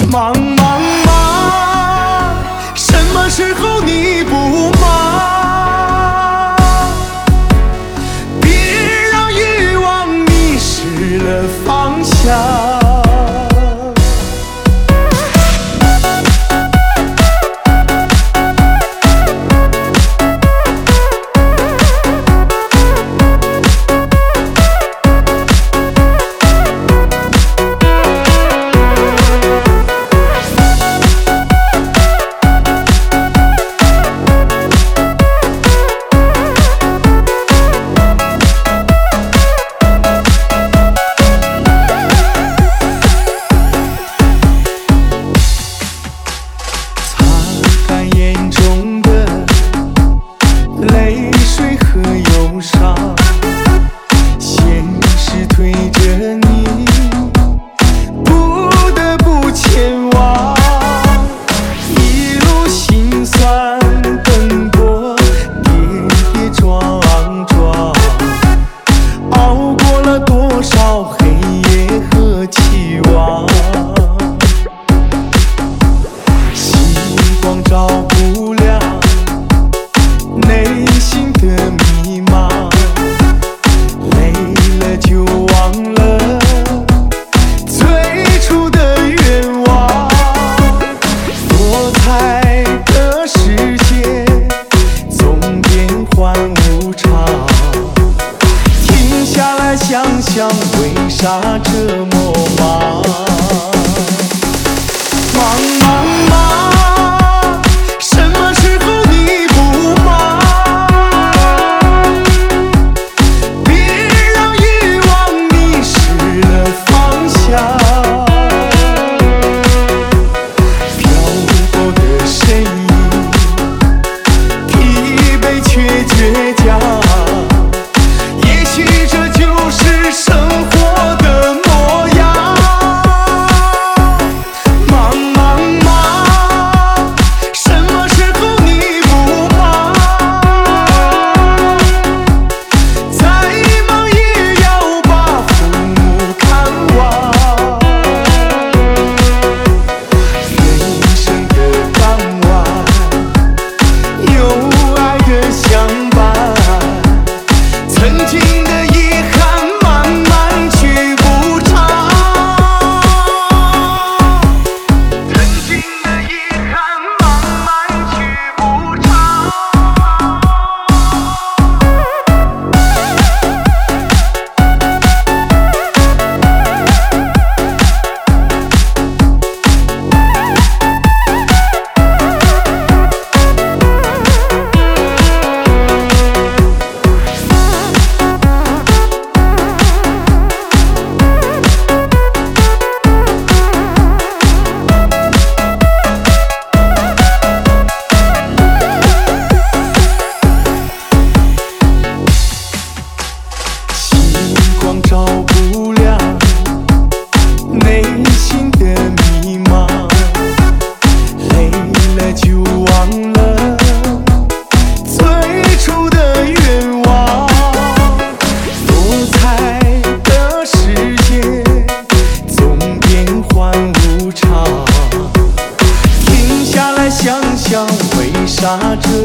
忙忙忙，什么时候你不忙？别让欲望迷失了方向。泪水和忧伤，现实推着你，不得不前往。一路辛酸奔波，跌跌撞撞，熬过了多少黑夜和期望。星光照不亮内心的迷茫，累了就忘了最初的愿望。多彩的世界总变幻无常，停下来想想，为啥这么忙？忙忙忙，什么时候你不忙？倔强，也许这就是生活的模样。忙忙忙，什么时候你不忙？再忙也要把父母看望。人生的港湾，有爱的相伴，曾经的遗憾慢慢去补偿，曾经的遗憾慢慢去补偿。照不亮内心的迷茫，累了就忘了最初的愿望。多彩的世界总变幻无常，停下来想想，为啥这